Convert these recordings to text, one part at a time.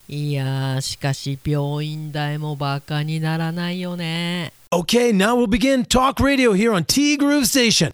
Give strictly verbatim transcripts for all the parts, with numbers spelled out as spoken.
いやー、しかし病院代もバカにならないよね。 Okay, now we'll begin Talk Radio here on T Groove Station.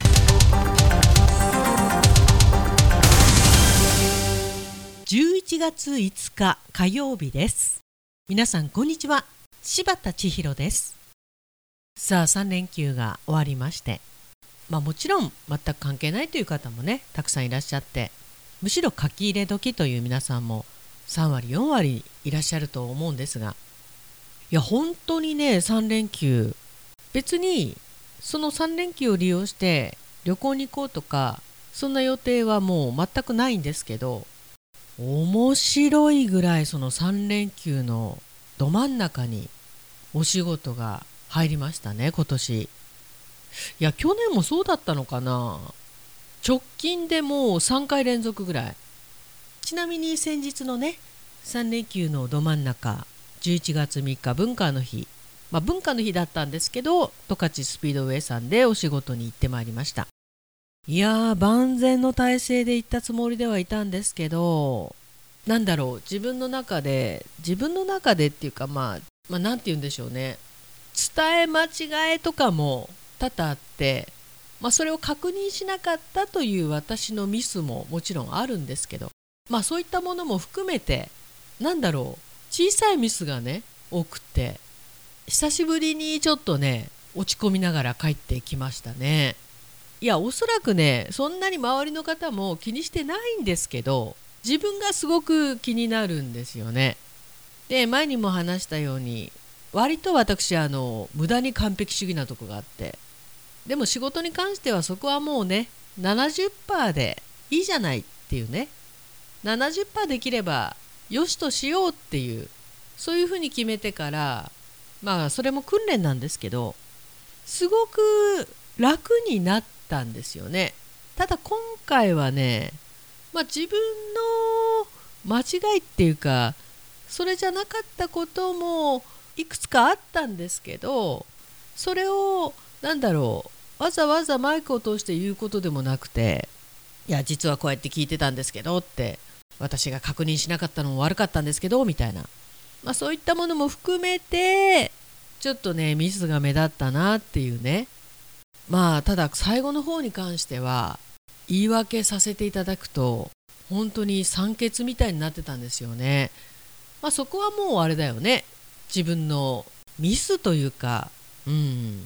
じゅういちがついつか火曜日です。皆さんこんにちは。柴田千尋です。さあさん連休が終わりまして、まあもちろん全く関係ないという方もねたくさんいらっしゃって、むしろ書き入れ時という皆さんもさんわりよんわりいらっしゃると思うんですが、いや本当にねさん連休、別にそのさん連休を利用して旅行に行こうとかそんな予定はもう全くないんですけど、面白いぐらいそのさん連休のど真ん中にお仕事が入りましたね今年。いや去年もそうだったのかな。直近でもうさんかい連続ぐらい。ちなみに先日のねさん連休のど真ん中、じゅういちがつみっか文化の日、まあ文化の日だったんですけど、十勝スピードウェイさんでお仕事に行ってまいりました。いやー万全の体制で行ったつもりではいたんですけど、なんだろう、自分の中で自分の中でっていうか、まあまあなんて言うんでしょうね、伝え間違えとかも多々あって、まあそれを確認しなかったという私のミスももちろんあるんですけど、まあそういったものも含めて、なんだろう、小さいミスがね多くて、久しぶりにちょっとね落ち込みながら帰ってきましたね。いやおそらくねそんなに周りの方も気にしてないんですけど、自分がすごく気になるんですよね。で前にも話したように、割と私あの無駄に完璧主義なとこがあって、でも仕事に関してはそこはもうね ななじゅっパーセント でいいじゃないっていうね、ななじゅっパーセント できればよしとしようっていう、そういうふうに決めてから、まあそれも訓練なんですけど、すごく楽になったんですよね。ただ今回はね、まあ自分の間違いっていうか、それじゃなかったこともいくつかあったんですけど、それをなんだろう、わざわざマイクを通して言うことでもなくて、いや実はこうやって聞いてたんですけどって、私が確認しなかったのも悪かったんですけどみたいな、まあ、そういったものも含めてちょっとねミスが目立ったなっていうね。まあただ最後の方に関しては言い訳させていただくと、本当に酸欠みたいになってたんですよね。まあそこはもうあれだよね、自分のミスというか、うん、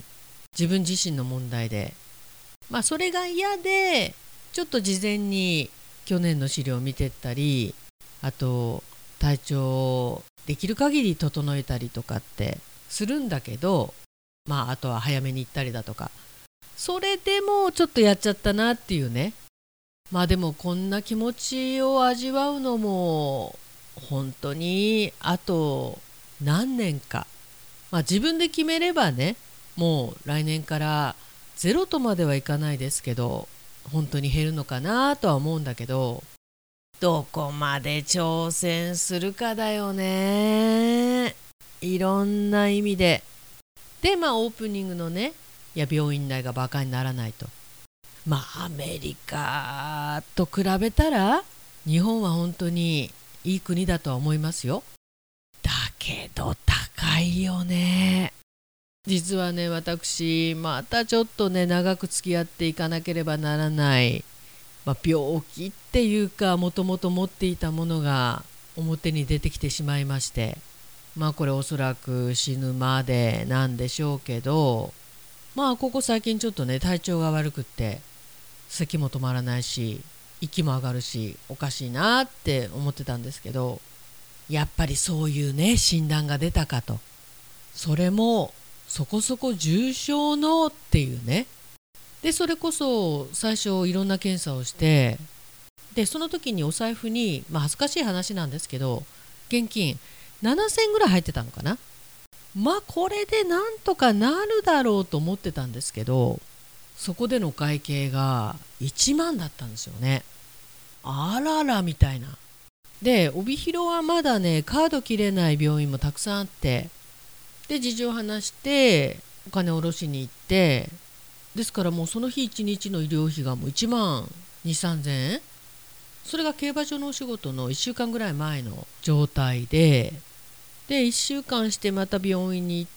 自分自身の問題で、まあそれが嫌でちょっと事前に去年の資料を見てったり、あと体調をできる限り整えたりとかってするんだけど、まああとは早めに行ったりだとか、それでもちょっとやっちゃったなっていうね。まあでもこんな気持ちを味わうのも本当にあと何年か、まあ自分で決めればね、もう来年からゼロとまではいかないですけど、本当に減るのかなとは思うんだけど、どこまで挑戦するかだよね、いろんな意味で。でまあオープニングのね、いや病院代がバカにならないと、まあアメリカと比べたら日本は本当にいい国だとは思いますよ。だけど高いよね。実はね私またちょっとね長く付き合っていかなければならない、まあ、病気っていうかもともと持っていたものが表に出てきてしまいまして、まあこれおそらく死ぬまでなんでしょうけど、まあここ最近ちょっとね体調が悪くって、咳も止まらないし息も上がるしおかしいなって思ってたんですけど、やっぱりそういうね診断が出たかと、それもそこそこ重症のっていうね。でそれこそ最初いろんな検査をして、でその時にお財布に、まあ、恥ずかしい話なんですけど現金ななせんえんぐらい入ってたのかな。まあこれでなんとかなるだろうと思ってたんですけど、そこでの会計がいちまんだったんですよね。あららみたいな。で帯広はまだねカード切れない病院もたくさんあって、で事情を話してお金を下ろしに行って、ですからもうその日一日の医療費がもういちまんにせんさんぜんえん、 それが競馬場のお仕事のいっしゅうかんぐらい前の状態で、でいっしゅうかんしてまた病院に行って、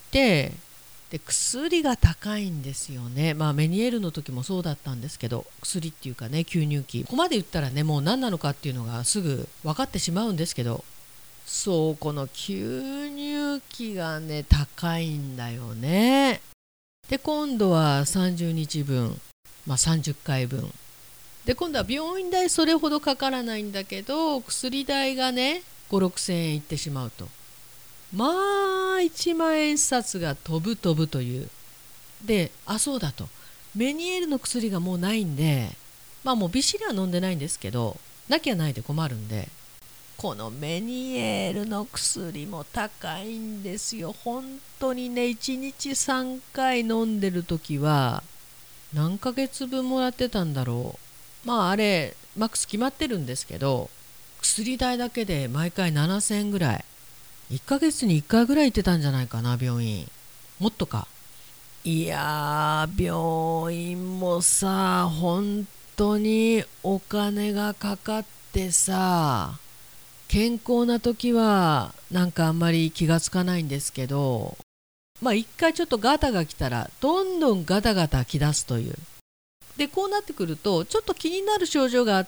で薬が高いんですよね。まあメニエールの時もそうだったんですけど、薬っていうかね、吸入器、ここまで言ったらね、もう何なのかっていうのがすぐ分かってしまうんですけど、そうこの吸入器がね高いんだよね。で今度はさんじゅうにちぶん、まあ、さんじゅっかいぶんで、今度は病院代それほどかからないんだけど、薬代がねご、ろくせんえんいってしまうと、まあいちまんえん札が飛ぶ飛ぶという。で、あそうだと、メニエールの薬がもうないんで、まあもうビシリは飲んでないんですけど、なきゃないで困るんで、このメニエールの薬も高いんですよ。本当にね、いちにちさんかい飲んでる時は何ヶ月分もらってたんだろう。まああれマックス決まってるんですけど、薬代だけで毎回ななせんえんぐらい、いっかげつにいっかいぐらい行ってたんじゃないかな、病院。もっとか。いやー、病院もさ、本当にお金がかかってさ、健康な時はなんかあんまり気がつかないんですけど、まあ一回ちょっとガタが来たらどんどんガタガタき出すという。でこうなってくると、ちょっと気になる症状があって、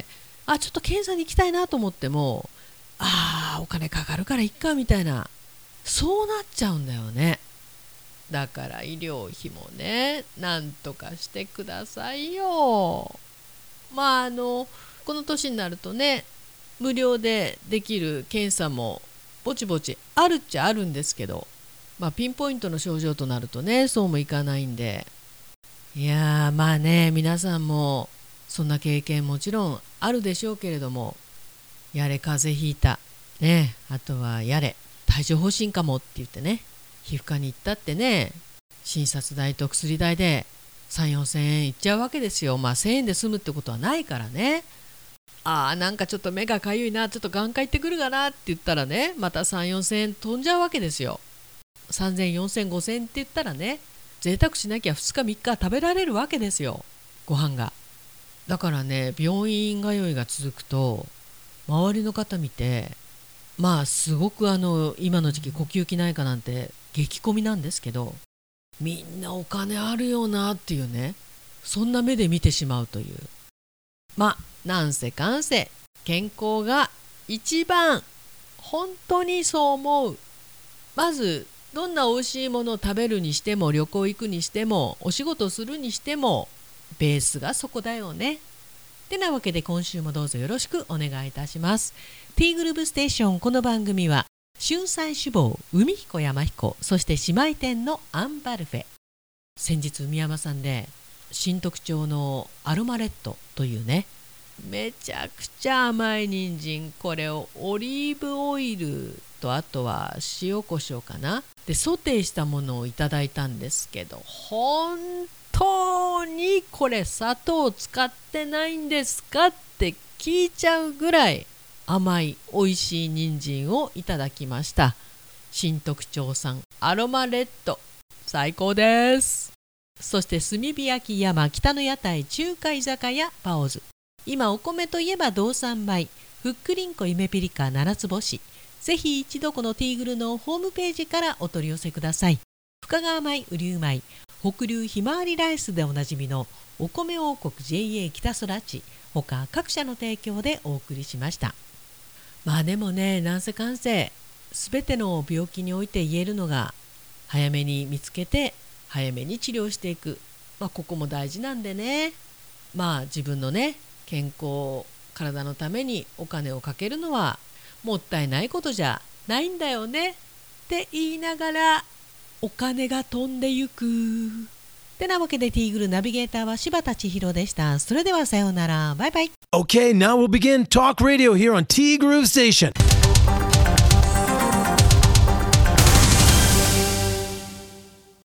あちょっと検査に行きたいなと思っても、あーお金かかるからいっかみたいな、そうなっちゃうんだよね。だから医療費もね、なんとかしてくださいよ。まああのこの年になるとね、無料でできる検査もぼちぼちあるっちゃあるんですけど、まあ、ピンポイントの症状となるとね、そうもいかないんで、いやーまあね、皆さんもそんな経験もちろんあるでしょうけれども、やれ風邪ひいた、ね、あとはやれ帯状疱疹かもって言ってね、皮膚科に行ったってね、診察代と薬代でさん、よんせんえんいっちゃうわけですよ。まあせんえんで済むってことはないからね。あーなんかちょっと目がかゆいな、ちょっと眼科行ってくるかなって言ったらね、またさん、よんせんえん飛んじゃうわけですよ。さんぜん、よんせん、ごせんって言ったらね、贅沢しなきゃふつかみっか食べられるわけですよ、ご飯が。だからね、病院通いが続くと周りの方見て、まあすごくあの今の時期呼吸器内科なんて激混みなんですけど、みんなお金あるよなっていうね、そんな目で見てしまうという。まあなんせかんせ健康が一番、本当にそう思う。まずどんな美味しいものを食べるにしても、旅行行くにしても、お仕事するにしても、ベースがそこだよね。てなわけで今週もどうぞよろしくお願いいたします。 T グループステーション、この番組は春菜志望、海彦山彦、そして姉妹店のアンバルフェ。先日海山さんで新特徴のアロマレッドというね、めちゃくちゃ甘い人参、これをオリーブオイルと、あとは塩コショウかなでソテーしたものをいただいたんですけど、本当にこれ砂糖使ってないんですかって聞いちゃうぐらい甘い美味しい人参をいただきました。新特徴さんアロマレッド、最高です。そして炭火焼山北の屋台中華居酒屋パオズ、今お米といえば道産米、ふっくりんこ夢ピリカ七つ星。ぜひ一度このティーグルのホームページからお取り寄せください。深川米、雨竜米、北流ひまわりライスでおなじみのお米王国 ジェイエー 北空地、他各社の提供でお送りしました。まあでもね、なんせかんせすべての病気において言えるのが、早めに見つけて早めに治療していく、まあ、ここも大事なんでね。まあ自分のね健康、体のためにお金をかけるのはもったいないことじゃないんだよねって言いながら、お金が飛んでゆく。てなわけでティーグルナビゲーターは柴田千尋でした。それではさようなら、バイバイ。 Okay, now we'll begin Talk Radio here on T Groove Station.